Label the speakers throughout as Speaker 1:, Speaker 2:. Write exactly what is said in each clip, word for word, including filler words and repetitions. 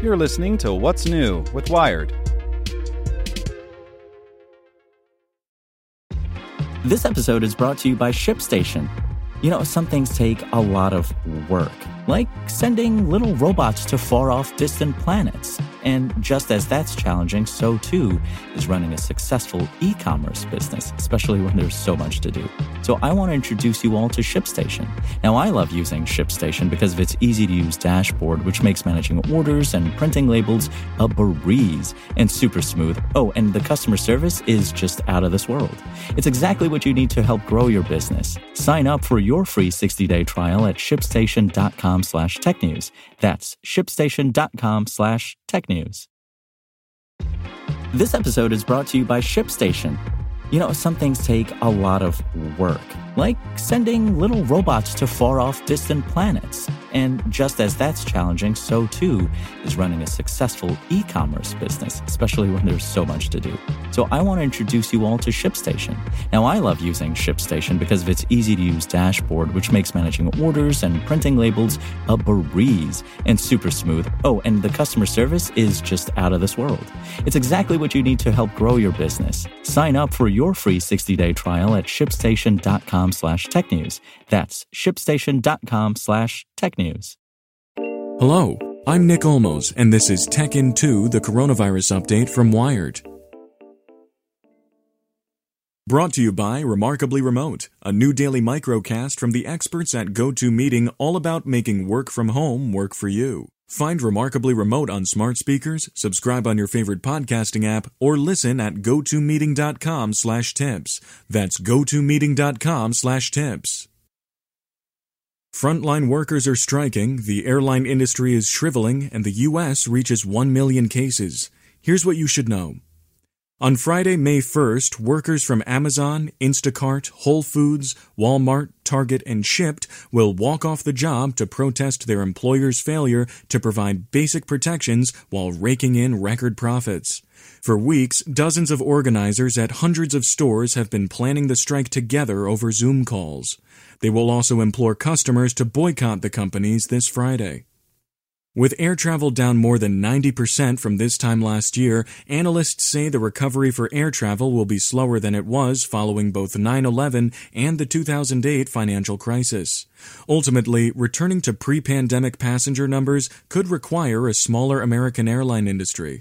Speaker 1: You're listening to What's New with Wired.
Speaker 2: This episode is brought to you by ShipStation. You know, some things take a lot of work, like sending little robots to far-off distant planets. And just as that's challenging, so too is running a successful e-commerce business, especially when there's so much to do. So I want to introduce you all to ShipStation. Now, I love using ShipStation because of its easy-to-use dashboard, which makes managing orders and printing labels a breeze and super smooth. Oh, and the customer service is just out of this world. It's exactly what you need to help grow your business. Sign up for your free sixty-day trial at shipstation.com slash technews. That's shipstation.com slash technews. This episode is brought to you by ShipStation. You know, some things take a lot of work, like sending little robots to far-off distant planets. And just as that's challenging, so too is running a successful e-commerce business, especially when there's so much to do. So I want to introduce you all to ShipStation. Now, I love using ShipStation because of its easy-to-use dashboard, which makes managing orders and printing labels a breeze and super smooth. Oh, and the customer service is just out of this world. It's exactly what you need to help grow your business. Sign up for your free sixty-day trial at shipstation.com slash technews. That's shipstation.com slash technews.
Speaker 3: Hello, I'm Nick Olmos, and this is Tech In two, the coronavirus update from Wired. Brought to you by Remarkably Remote, a new daily microcast from the experts at GoToMeeting all about making work from home work for you. Find Remarkably Remote on smart speakers, subscribe on your favorite podcasting app, or listen at gotomeeting.com slash tips. That's gotomeeting.com slash tips. Frontline workers are striking, the airline industry is shriveling, and the U S reaches one million cases. Here's what you should know. On Friday, May first, workers from Amazon, Instacart, Whole Foods, Walmart, Target, and Shipt will walk off the job to protest their employer's failure to provide basic protections while raking in record profits. For weeks, dozens of organizers at hundreds of stores have been planning the strike together over Zoom calls. They will also implore customers to boycott the companies this Friday. With air travel down more than ninety percent from this time last year, analysts say the recovery for air travel will be slower than it was following both nine eleven and the two thousand eight financial crisis. Ultimately, returning to pre-pandemic passenger numbers could require a smaller American airline industry.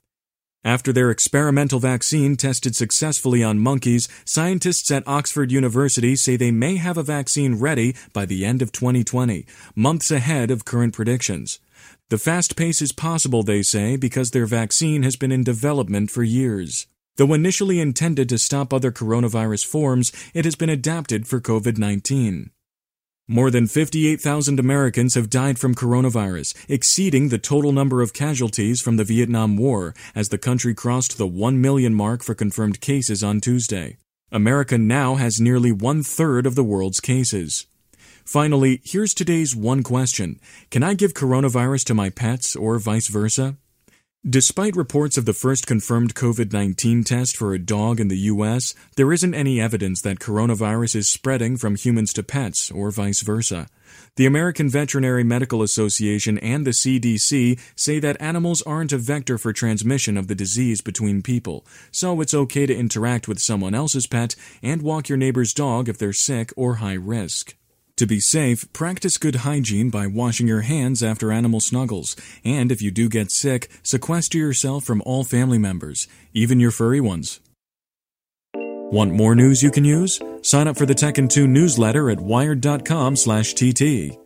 Speaker 3: After their experimental vaccine tested successfully on monkeys, scientists at Oxford University say they may have a vaccine ready by the end of twenty twenty, months ahead of current predictions. The fast pace is possible, they say, because their vaccine has been in development for years. Though initially intended to stop other coronavirus forms, it has been adapted for covid nineteen. More than fifty-eight thousand Americans have died from coronavirus, exceeding the total number of casualties from the Vietnam War, as the country crossed the one million mark for confirmed cases on Tuesday. America now has nearly one-third of the world's cases. Finally, here's today's one question. Can I give coronavirus to my pets or vice versa? Despite reports of the first confirmed covid nineteen test for a dog in the U S, there isn't any evidence that coronavirus is spreading from humans to pets or vice versa. The American Veterinary Medical Association and the C D C say that animals aren't a vector for transmission of the disease between people, so it's okay to interact with someone else's pet and walk your neighbor's dog if they're sick or high risk. To be safe, practice good hygiene by washing your hands after animal snuggles, and if you do get sick, sequester yourself from all family members, even your furry ones. Want more news you can use? Sign up for the Tech In two newsletter at wired.com slash TT.